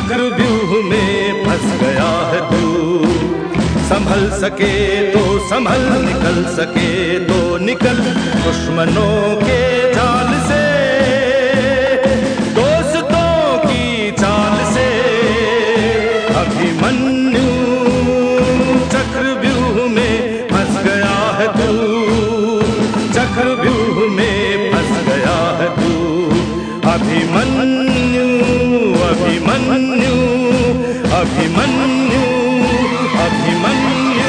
चक्रव्यूह में फंस गया है तू। संभल सके तो संभल, निकल सके तो निकल दुश्मनों के जाल से, दोस्तों की चाल से। अभिमन्यु चक्रव्यूह में फंस गया है तू, चक्रव्यूह में फंस गया है तू। अभिमन्यु अभिमन्यु अभिमन्यु अभिमन्यु।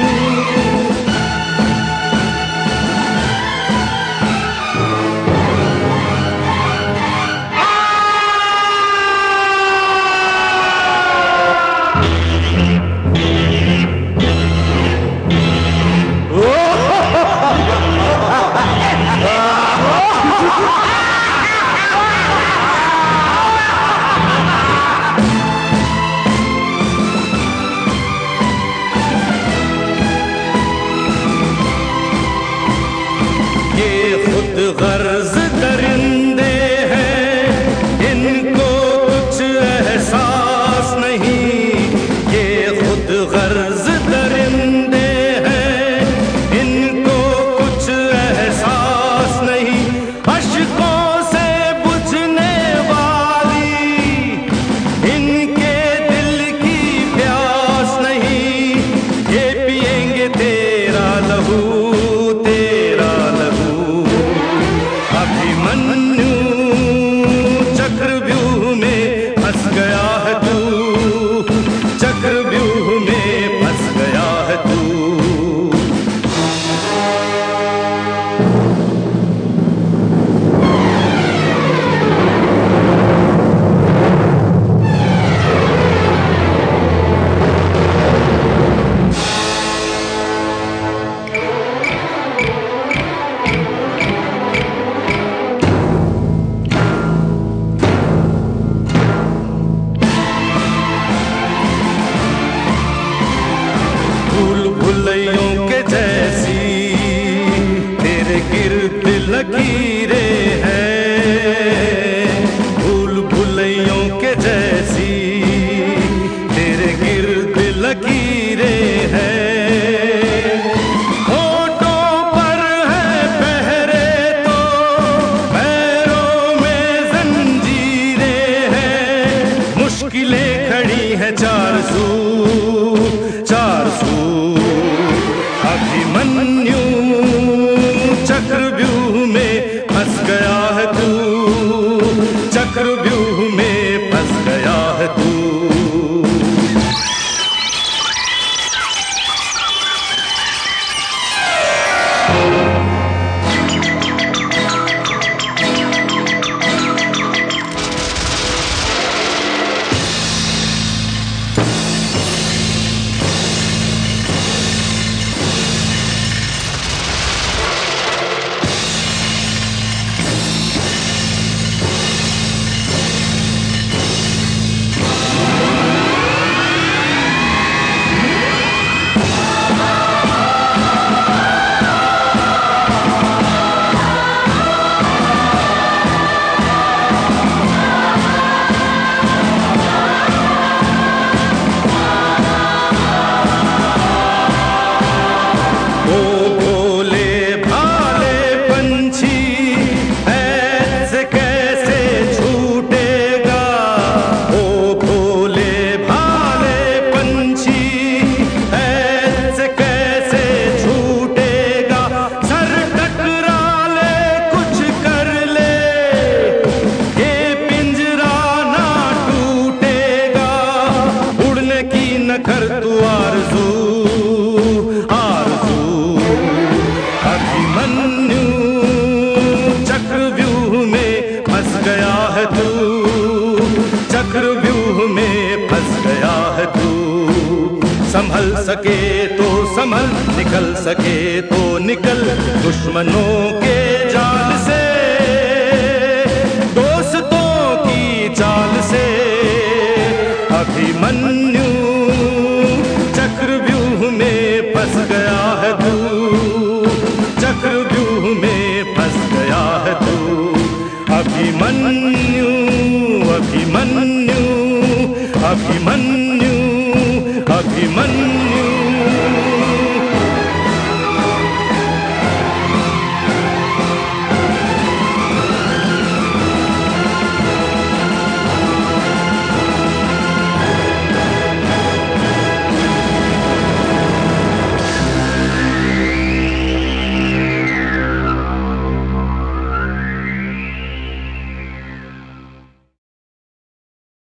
गर्ज दरिंदे हैं, इनको कुछ एहसास नहीं। ये खुद गर्ज दरिंदे हैं, इनको कुछ एहसास नहीं। अश्कों से बुझने वाली इनके दिल की प्यास नहीं। ये पिएंगे तेरा लहू, तेरा लहू। अभिमन्यु चक्रव्यूह में फंस गया है तू, चक्रव्यूह में फंस गया है तू। भुलैयों के जैसी तेरे गिर्द लकीरें हैं, भूल भुलैयों के जैसी तेरे गिर्द लकीरें हैं। होठों पर है पहरे तो पैरों में जंजीरें हैं। मुश्किलें खड़ी हैं चार सू, चार सू। अभिमन्यु चक्रव्यूह में फंस गया है तू, चक्रव्यूह में फंस गया है तू। कर तू आरज़ू, आरज़ू। अभिमन्यु चक्रव्यूह में फंस गया है तू, चक्रव्यूह में फंस गया है तू। संभल सके तो संभल, निकल सके तो निकल दुश्मनों के जाल से, दोस्तों की चाल से। अभिमन्यु चक्रव्यूह में फंस गया है तू, चक्रव्यूह में फंस गया है तू। अभिमन्यु, अभिमन्यु, अभिमन्यु अभिमन्यु